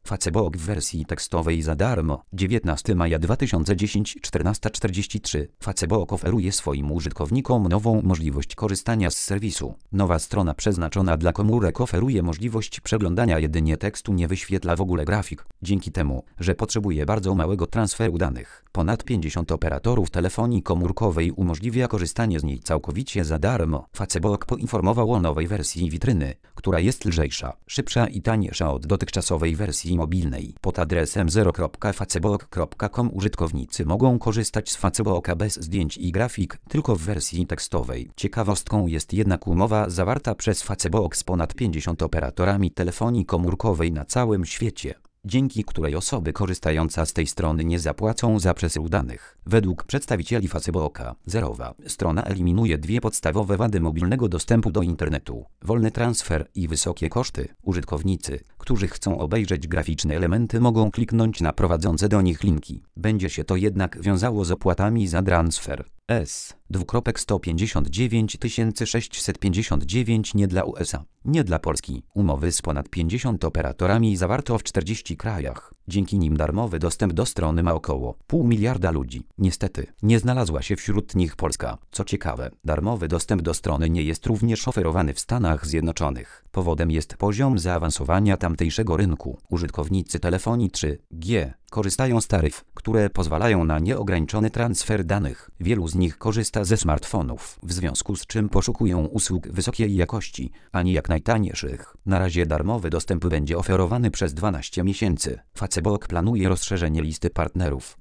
Facebook w wersji tekstowej za darmo. 19 maja 2010 14:43. Facebook oferuje swoim użytkownikom nową możliwość korzystania z serwisu. Nowa strona przeznaczona dla komórek oferuje możliwość przeglądania jedynie tekstu, nie wyświetla w ogóle grafik. Dzięki temu, że potrzebuje bardzo małego transferu danych, ponad 50 operatorów telefonii komórkowej umożliwia korzystanie z niej całkowicie za darmo. Facebook poinformował o nowej wersji witryny, która jest lżejsza, szybsza i taniejsza od dotychczasowej wersji mobilnej. Pod adresem 0.facebook.com użytkownicy mogą korzystać z Facebooka bez zdjęć i grafik, tylko w wersji tekstowej. Ciekawostką jest jednak umowa zawarta przez Facebook z ponad 50 operatorami telefonii komórkowej na całym świecie, dzięki której osoby korzystające z tej strony nie zapłacą za przesył danych. Według przedstawicieli Facebooka, zerowa strona eliminuje dwie podstawowe wady mobilnego dostępu do internetu: wolny transfer i wysokie koszty. Użytkownicy, którzy chcą obejrzeć graficzne elementy, mogą kliknąć na prowadzące do nich linki. Będzie się to jednak wiązało z opłatami za transfer. $159 659 nie dla USA, nie dla Polski. Umowy z ponad 50 operatorami zawarto w 40 krajach. Dzięki nim darmowy dostęp do strony ma około 0,5 miliarda ludzi. Niestety, nie znalazła się wśród nich Polska. Co ciekawe, darmowy dostęp do strony nie jest również oferowany w Stanach Zjednoczonych. Powodem jest poziom zaawansowania tamtejszego rynku. Użytkownicy telefonii 3G korzystają z taryf, które pozwalają na nieograniczony transfer danych. Wielu z nich korzysta ze smartfonów, w związku z czym poszukują usług wysokiej jakości, a nie jak najtańszych. Na razie darmowy dostęp będzie oferowany przez 12 miesięcy. Facebook planuje rozszerzenie listy partnerów,